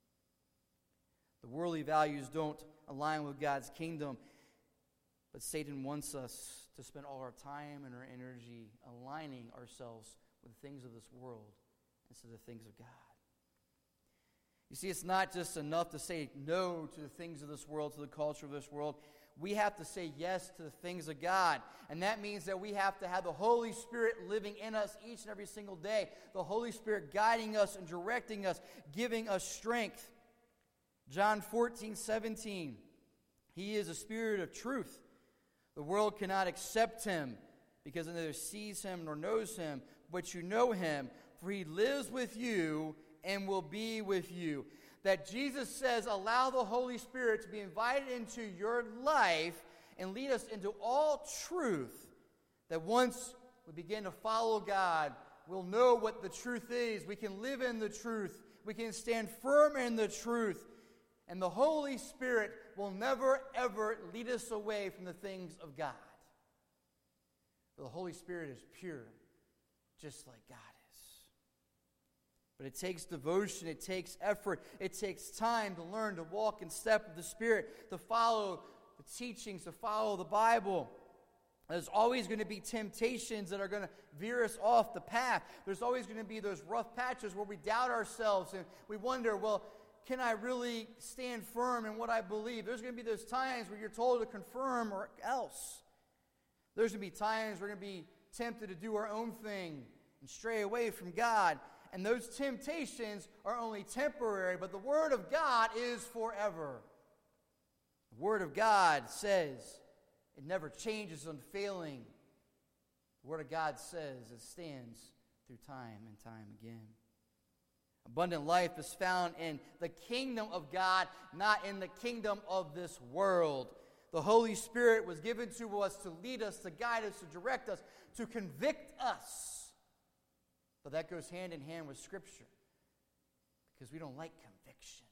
The worldly values don't align with God's kingdom, but Satan wants us to spend all our time and our energy aligning ourselves with the things of this world instead of the things of God. You see, it's not just enough to say no to the things of this world, to the culture of this world. We have to say yes to the things of God. And that means that we have to have the Holy Spirit living in us each and every single day. The Holy Spirit guiding us and directing us, giving us strength. John fourteen seventeen, he is a spirit of truth. The world cannot accept him because it neither sees him nor knows him, but you know him, for he lives with you and will be with you. That Jesus says, allow the Holy Spirit to be invited into your life and lead us into all truth. That once we begin to follow God, we'll know what the truth is. We can live in the truth. We can stand firm in the truth. And the Holy Spirit will never, ever lead us away from the things of God. For the Holy Spirit is pure, just like God is. But it takes devotion, it takes effort, it takes time to learn to walk in step with the Spirit, to follow the teachings, to follow the Bible. There's always going to be temptations that are going to veer us off the path. There's always going to be those rough patches where we doubt ourselves and we wonder, well, can I really stand firm in what I believe? There's going to be those times where you're told to confirm or else. There's going to be times we're going to be tempted to do our own thing and stray away from God. And those temptations are only temporary, but the Word of God is forever. The Word of God says it never changes, unfailing. The Word of God says it stands through time and time again. Abundant life is found in the kingdom of God, not in the kingdom of this world. The Holy Spirit was given to us to lead us, to guide us, to direct us, to convict us. But that goes hand in hand with Scripture because we don't like conviction.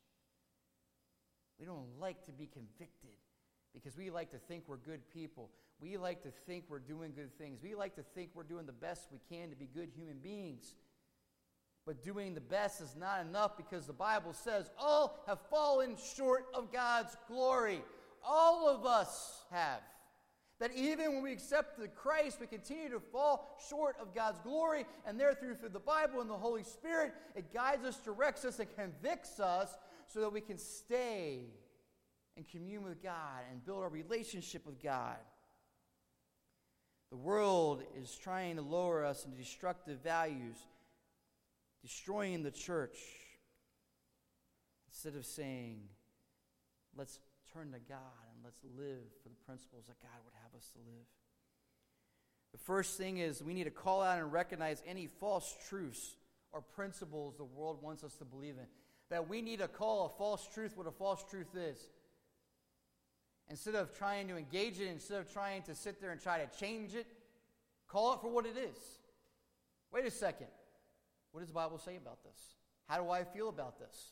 We don't like to be convicted because we like to think we're good people. We like to think we're doing good things. We like to think we're doing the best we can to be good human beings. But doing the best is not enough because the Bible says all have fallen short of God's glory. All of us have. That even when we accept the Christ, we continue to fall short of God's glory, and therefore through the Bible and the Holy Spirit, it guides us, directs us, and convicts us so that we can stay and commune with God and build our relationship with God. The world is trying to lower us into destructive values, destroying the church, instead of saying, let's turn to God and let's live for the principles that God would have us to live. The first thing is we need to call out and recognize any false truths or principles the world wants us to believe in. That we need to call a false truth what a false truth is. Instead of trying to engage it, instead of trying to sit there and try to change it, call it for what it is. Wait a second. What does the Bible say about this? How do I feel about this?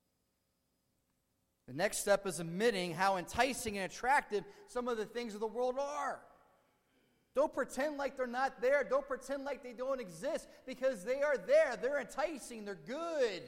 The next step is admitting how enticing and attractive some of the things of the world are. Don't pretend like they're not there. Don't pretend like they don't exist, because they are there. They're enticing. They're good.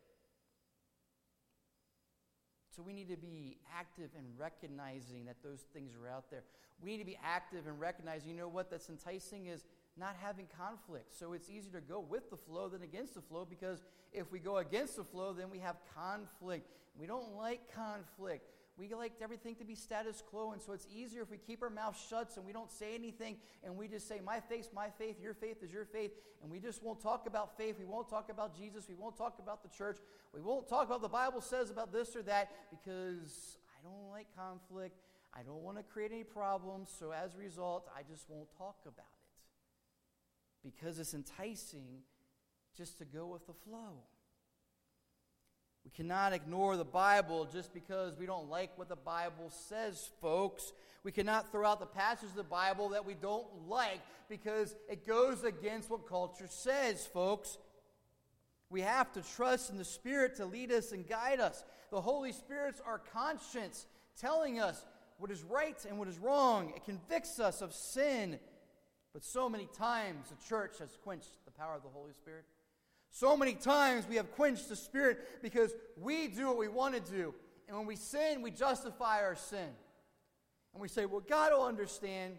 So we need to be active in recognizing that those things are out there. We need to be active in recognizing, you know what, that's enticing is not having conflict. So it's easier to go with the flow than against the flow, because if we go against the flow, then we have conflict. We don't like conflict. We like everything to be status quo, and so it's easier if we keep our mouth shut and we don't say anything, and we just say, my faith's my faith, your faith is your faith, and we just won't talk about faith. We won't talk about Jesus. We won't talk about the church. We won't talk about what the Bible says about this or that, because I don't like conflict. I don't want to create any problems, so as a result, I just won't talk about it, because it's enticing just to go with the flow. We cannot ignore the Bible just because we don't like what the Bible says, folks. We cannot throw out the passages of the Bible that we don't like because it goes against what culture says, folks. We have to trust in the Spirit to lead us and guide us. The Holy Spirit's our conscience, telling us what is right and what is wrong. It convicts us of sin. But so many times the church has quenched the power of the Holy Spirit. So many times we have quenched the Spirit because we do what we want to do. And when we sin, we justify our sin. And we say, well, God will understand.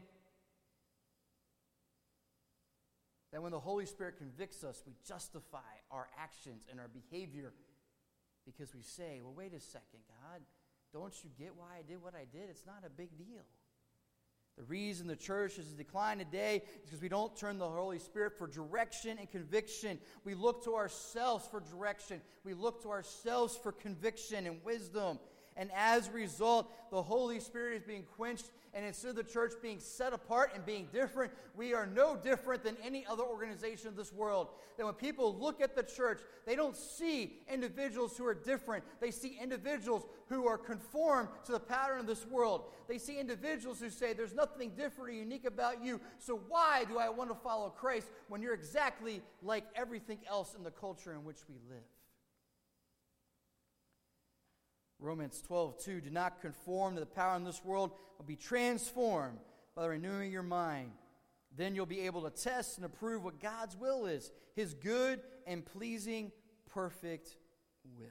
That when the Holy Spirit convicts us, we justify our actions and our behavior because we say, well, wait a second, God, don't you get why I did what I did? It's not a big deal. The reason the church is in decline today is because we don't turn the Holy Spirit for direction and conviction. We look to ourselves for direction. We look to ourselves for conviction and wisdom. And as a result, the Holy Spirit is being quenched, and instead of the church being set apart and being different, we are no different than any other organization of this world. That when people look at the church, they don't see individuals who are different. They see individuals who are conformed to the pattern of this world. They see individuals who say, there's nothing different or unique about you, so why do I want to follow Christ when you're exactly like everything else in the culture in which we live? Romans twelve two, do not conform to the power in this world, but be transformed by the renewing of your mind. Then you'll be able to test and approve what God's will is, His good and pleasing, perfect will.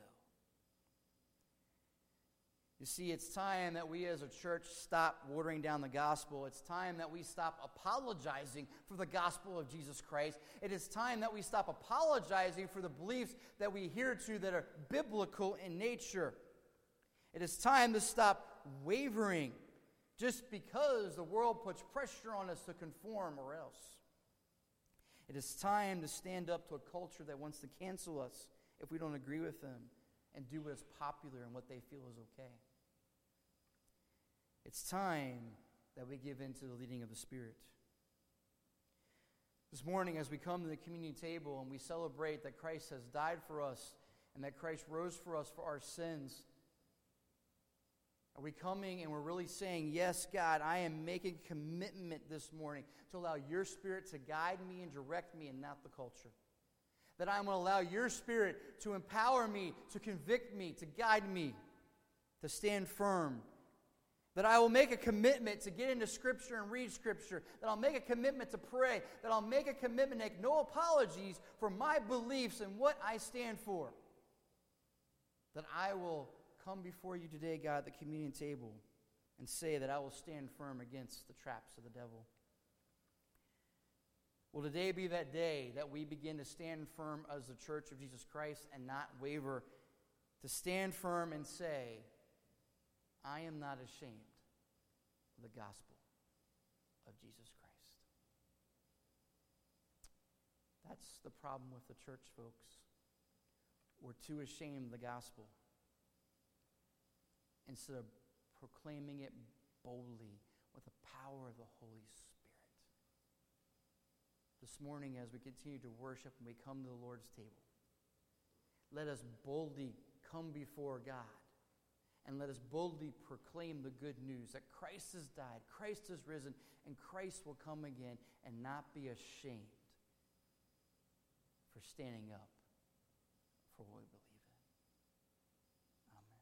You see, it's time that we as a church stop watering down the gospel. It's time that we stop apologizing for the gospel of Jesus Christ. It is time that we stop apologizing for the beliefs that we adhere to that are biblical in nature. It is time to stop wavering just because the world puts pressure on us to conform or else. It is time to stand up to a culture that wants to cancel us if we don't agree with them and do what is popular and what they feel is okay. It's time that we give in to the leading of the Spirit. This morning, as we come to the communion table and we celebrate that Christ has died for us and that Christ rose for us for our sins, are we coming and we're really saying, yes, God, I am making a commitment this morning to allow your Spirit to guide me and direct me and not the culture? That I'm going to allow your Spirit to empower me, to convict me, to guide me, to stand firm. That I will make a commitment to get into Scripture and read Scripture. That I'll make a commitment to pray. That I'll make a commitment to make no apologies for my beliefs and what I stand for. That I will come before you today, God, at the communion table, and say that I will stand firm against the traps of the devil. Will today be that day that we begin to stand firm as the church of Jesus Christ and not waver, to stand firm and say, I am not ashamed of the gospel of Jesus Christ. That's the problem with the church, folks. We're too ashamed of the gospel instead of proclaiming it boldly with the power of the Holy Spirit. This morning, as we continue to worship and we come to the Lord's table, let us boldly come before God and let us boldly proclaim the good news that Christ has died, Christ has risen, and Christ will come again, and not be ashamed for standing up for what we believe in. Amen.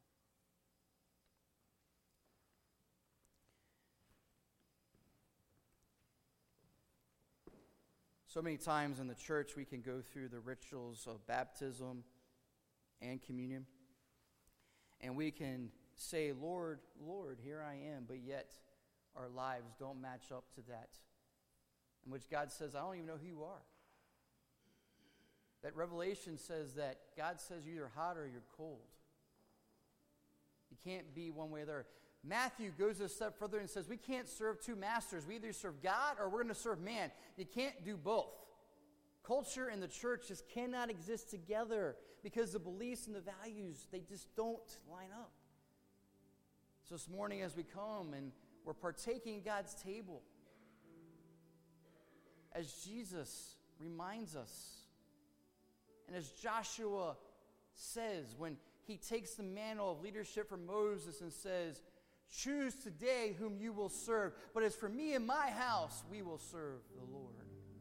So many times in the church we can go through the rituals of baptism and communion, and we can say, Lord, Lord, here I am, but yet our lives don't match up to that, in which God says, I don't even know who you are. That Revelation says that God says you're either hot or you're cold. You can't be one way or the other. Matthew goes a step further and says we can't serve two masters. We either serve God or we're going to serve man. You can't do both. Culture and the church just cannot exist together because the beliefs and the values, they just don't line up. So this morning as we come and we're partaking God's table, as Jesus reminds us, and as Joshua says when he takes the mantle of leadership from Moses and says, choose today whom you will serve, but as for me and my house, we will serve the Lord.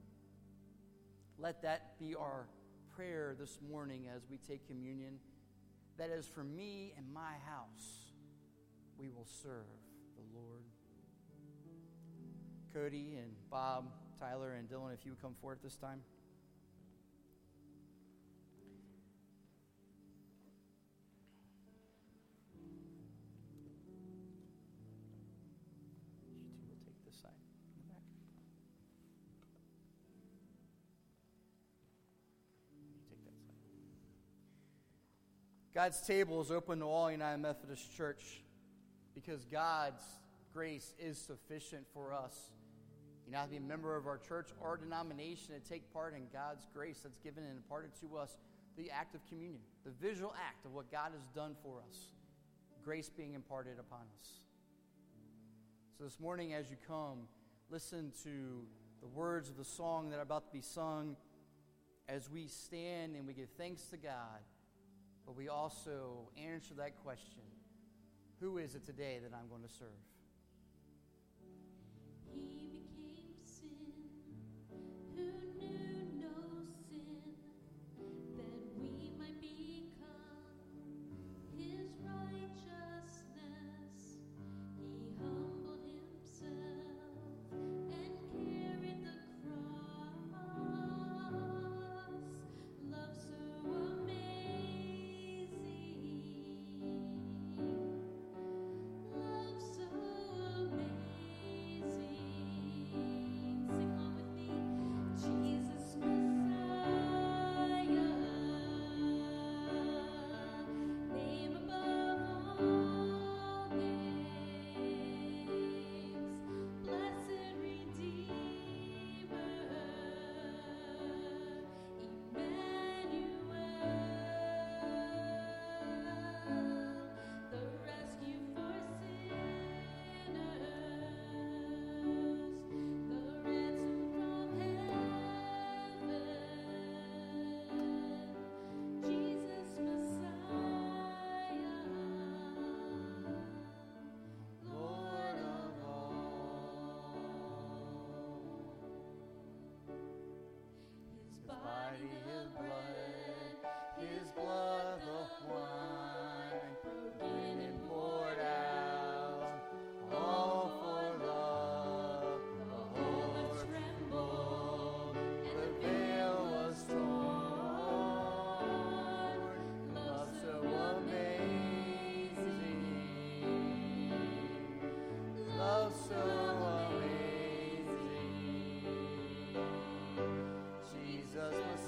Let that be our prayer this morning as we take communion, that as for me and my house, we will serve the Lord. Cody and Bob, Tyler, and Dylan, if you would come forward at this time. God's table is open to all United Methodist Church because God's grace is sufficient for us. You don't have to be a member of our church or denomination to take part in God's grace that's given and imparted to us, the act of communion, the visual act of what God has done for us, grace being imparted upon us. So this morning as you come, listen to the words of the song that are about to be sung as we stand and we give thanks to God. But we also answer that question, who is it today that I'm going to serve? He became sin, who knew no sin, that we might become his righteousness. He humbled himself and carried the cross. Love so amazing. Love so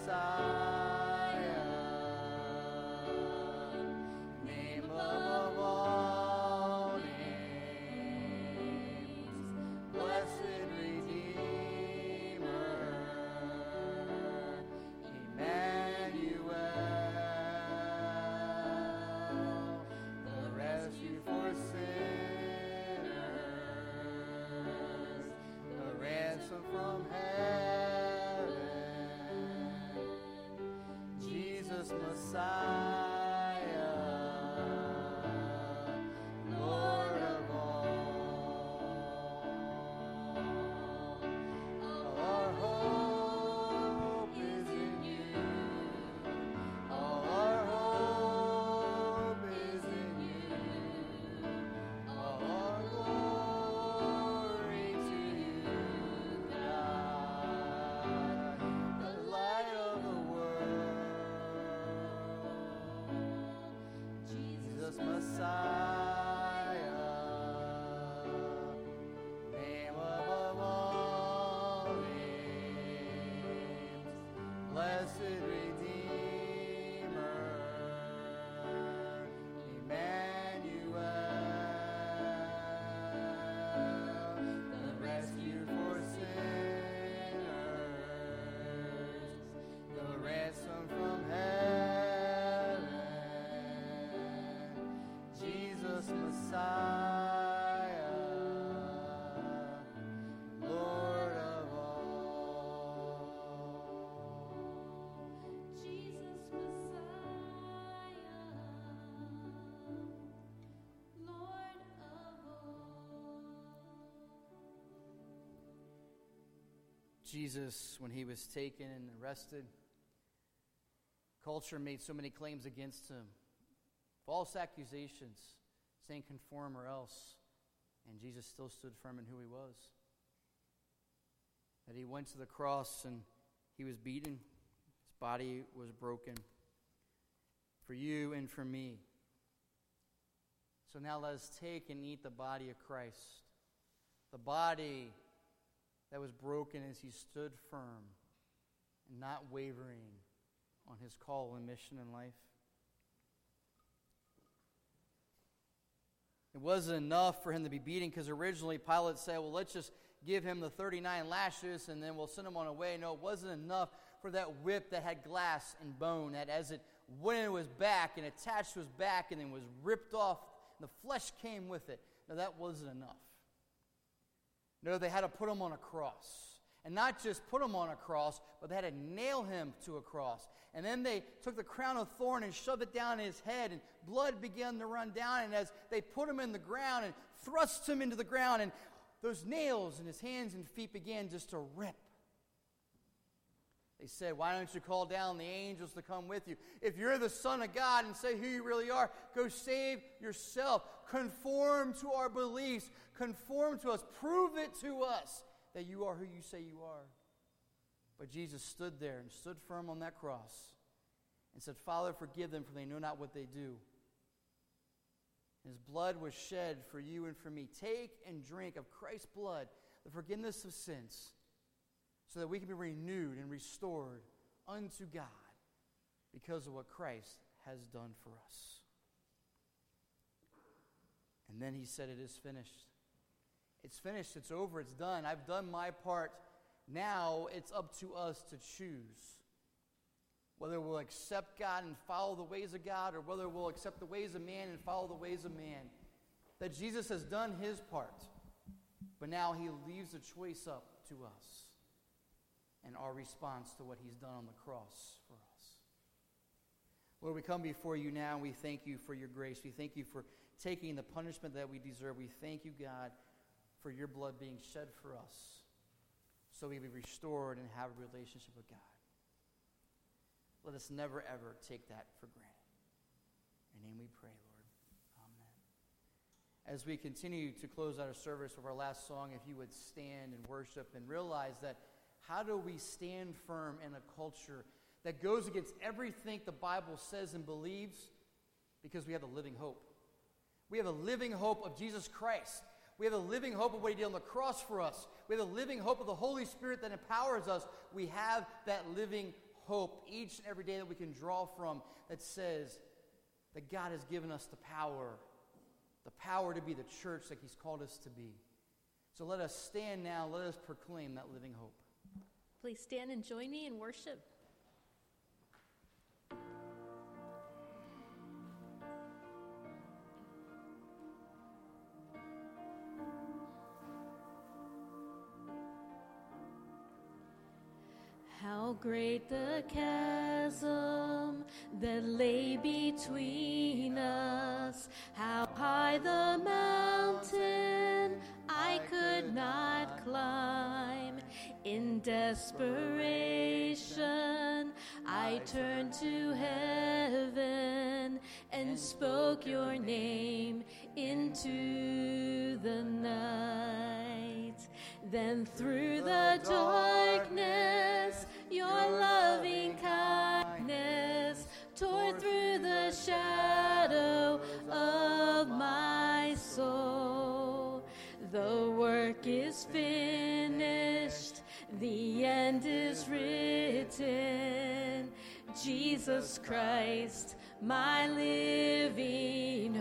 Messiah, name above all names, blessed Redeemer, Emmanuel, the rescue for sinners, the ransom from heaven, Jesus Messiah, Lord of all. All our hope is in you. All our hope is in you. All our glory to you, God, the light of the world, Jesus Messiah, name above all names, blessed Redeemer, Emmanuel, the rescue for sinners, the ransom from heaven, Jesus Messiah, Lord of all. Jesus Messiah, Lord of all. Jesus, when he was taken and arrested, culture made so many claims against him. False accusations, saying conform or else. And Jesus still stood firm in who he was. That he went to the cross and he was beaten. His body was broken for you and for me. So now let us take and eat the body of Christ. The body that was broken as he stood firm and not wavering on his call and mission in life. It wasn't enough for him to be beaten, because originally Pilate said, well, let's just give him the thirty-nine lashes and then we'll send him on his way. No, it wasn't enough for that whip that had glass and bone, that as it went into his back and attached to his back and then was ripped off, and the flesh came with it. No, that wasn't enough. No, they had to put him on a cross. And not just put him on a cross, but they had to nail him to a cross. And then they took the crown of thorn and shoved it down his head, and blood began to run down. And as they put him in the ground and thrust him into the ground, and those nails in his hands and feet began just to rip. They said, why don't you call down the angels to come with you? If you're the Son of God and say who you really are, go save yourself. Conform to our beliefs. Conform to us. Prove it to us that you are who you say you are. But Jesus stood there and stood firm on that cross and said, Father, forgive them, for they know not what they do. His blood was shed for you and for me. Take and drink of Christ's blood, the forgiveness of sins, so that we can be renewed and restored unto God because of what Christ has done for us. And then he said, it is finished. It's finished. It's over. It's done. I've done my part. Now it's up to us to choose whether we'll accept God and follow the ways of God, or whether we'll accept the ways of man and follow the ways of man. That Jesus has done his part, but now he leaves the choice up to us and our response to what he's done on the cross for us. Lord, we come before you now, and we thank you for your grace. We thank you for taking the punishment that we deserve. We thank you, God, for your blood being shed for us, so we be restored and have a relationship with God. Let us never, ever take that for granted. In your name we pray, Lord. Amen. As we continue to close out our service with our last song, if you would stand and worship and realize that how do we stand firm in a culture that goes against everything the Bible says and believes? Because we have a living hope. We have a living hope of Jesus Christ. We have a living hope of what he did on the cross for us. We have a living hope of the Holy Spirit that empowers us. We have that living hope each and every day that we can draw from that says that God has given us the power, the power to be the church that he's called us to be. So let us stand now. Let us proclaim that living hope. Please stand and join me in worship. How great the chasm that lay between us, how high the mountain I could not climb. In desperation, I turned to heaven and spoke your name into the night. Then through the darkness, your loving kindness tore through the shadow of my soul. The work is finished, the end is written. Jesus Christ, my living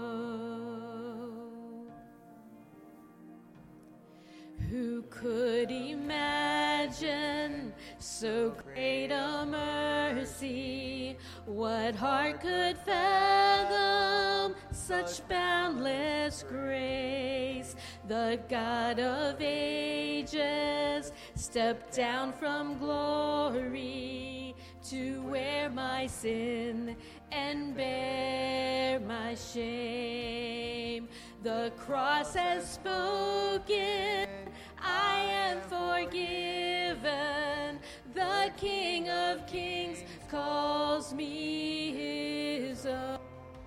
hope. Who could imagine so great a mercy? What heart could fathom such boundless grace? The God of ages stepped down from glory to wear my sin and bear my shame. The cross has spoken, I am forgiven. The King of Kings calls me his own.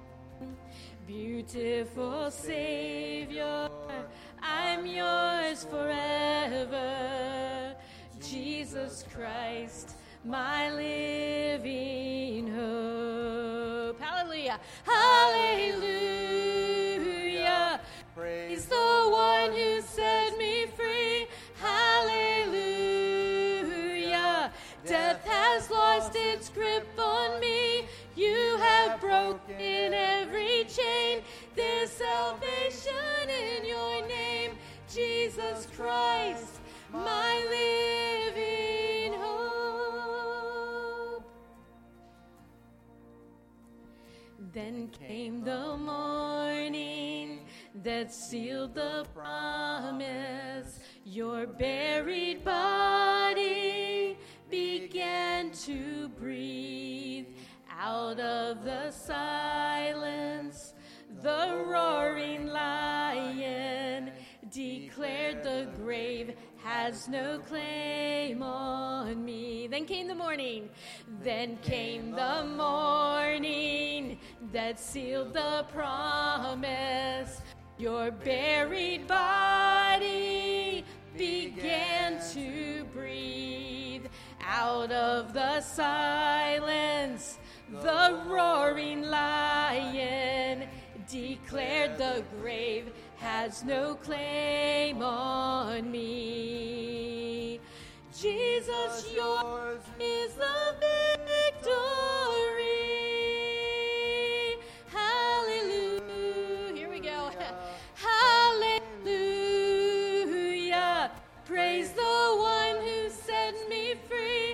Beautiful Savior, I'm yours forever. Jesus Christ, my living hope. Hallelujah. Hallelujah. Praise the one who set me free. Hallelujah. Death has lost its grip on me. You have broken every chain. There's salvation in your name, Jesus Christ, my living hope. Then came the morning that sealed the promise. Your buried body began to breathe. Out of the silence, the roaring lion declared the grave has no claim on me. Then came the morning. Then came the morning that sealed the promise. Your buried body began to breathe. Out of the silence, the roaring lion declared the grave has no claim on me. Jesus, yours is the victory. Hallelujah. Here we go. Hallelujah. Praise the one who set me free.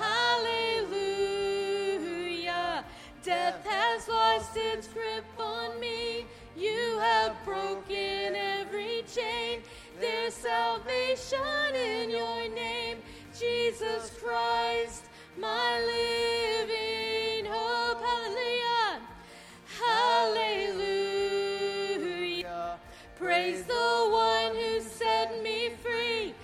Hallelujah. Death has lost its grip on me. You have broken every chain. There's salvation in your name, Jesus Christ, my living hope. Hallelujah. Hallelujah. Praise the one who set me free.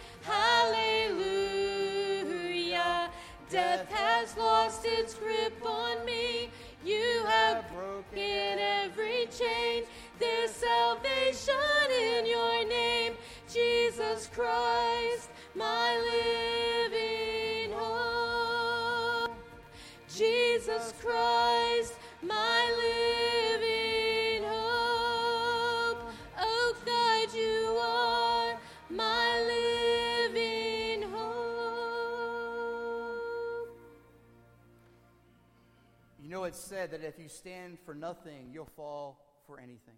Hallelujah. Death has lost its grip on me. You have broken every chain. There's salvation in your name, Jesus Christ, my living hope. Jesus Christ, my living hope. Oh God, you are my living hope. You know, it's said that if you stand for nothing, you'll fall for anything.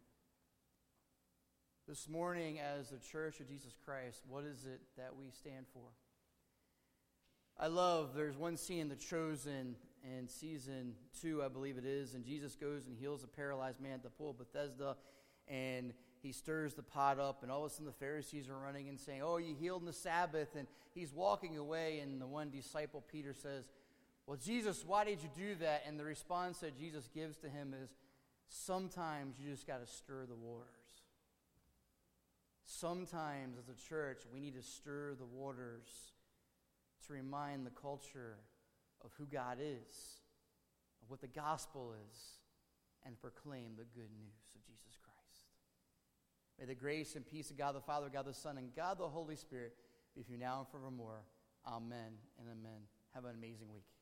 This morning, as the Church of Jesus Christ, what is it that we stand for? I love, there's one scene in The Chosen in season two, I believe it is, and Jesus goes and heals a paralyzed man at the pool of Bethesda, and he stirs the pot up, and all of a sudden the Pharisees are running and saying, oh, you healed in the Sabbath, and he's walking away, and the one disciple, Peter, says, well, Jesus, why did you do that? And the response that Jesus gives to him is, sometimes you just got to stir the waters. Sometimes as a church, we need to stir the waters to remind the culture of who God is, of what the gospel is, and proclaim the good news of Jesus Christ. May the grace and peace of God the Father, God the Son, and God the Holy Spirit be with you now and forevermore. Amen and amen. Have an amazing week.